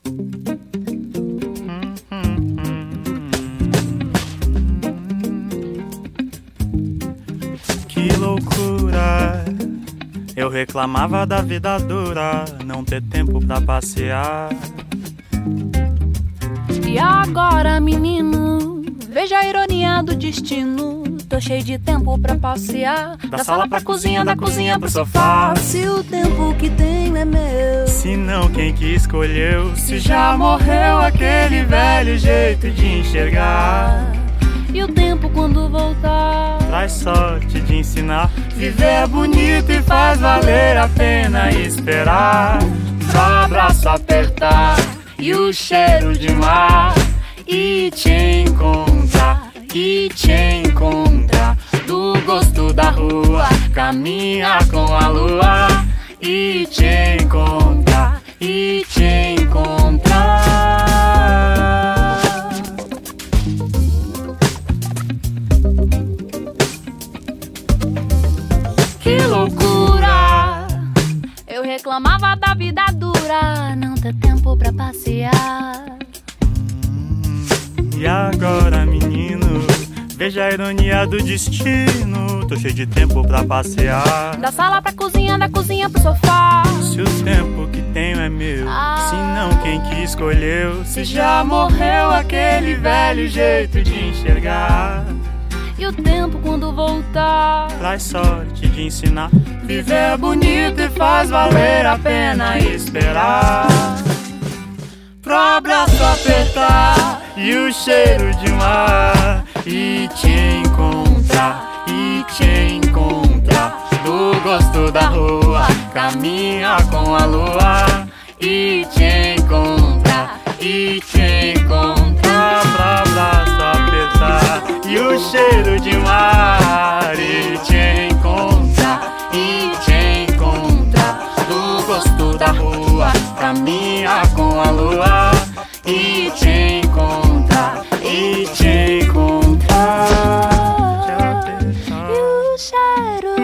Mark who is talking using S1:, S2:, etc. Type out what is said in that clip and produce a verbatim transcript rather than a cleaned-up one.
S1: Que loucura, eu reclamava da vida dura, não ter tempo pra passear.
S2: E agora, menino, veja a ironia do destino. Tô cheio de tempo pra passear,
S1: da, da sala pra cozinha, da cozinha pro sofá.
S2: Se o tempo que tenho é meu,
S1: se não, quem que escolheu? Se já morreu aquele velho jeito de enxergar.
S2: E o tempo quando voltar
S1: traz sorte de ensinar. Viver é bonito e faz valer a pena esperar. Pro abraço apertar e o cheiro de mar, e te encontrar, e te encontrar. Do gosto da rua, caminhar com a lua, e te encontrar, e te encontrar.
S2: Que loucura, eu reclamava da vida dura, não ter tempo pra passear.
S1: E agora, menino, veja a ironia do destino. Tô cheio de tempo pra passear,
S2: da sala pra cozinha, da cozinha pro sofá.
S1: Se o tempo que tenho é meu,
S2: ah,
S1: se não, quem que escolheu? Se já morreu aquele velho jeito de enxergar.
S2: E o tempo quando voltar
S1: traz sorte de ensinar. Viver é bonito e faz valer a pena esperar. Pro abraço apertar e o cheiro de mar, e te encontrar, e te encontrar. Do gosto da rua, caminhar com a lua, e te encontrar, e te encontrar. Pro abraço apertar e o cheiro de mar, e te encontrar, e te encontrar. Do gosto da rua, caminhar com a lua, e te encontrar, e te encontrar.
S2: E o cheiro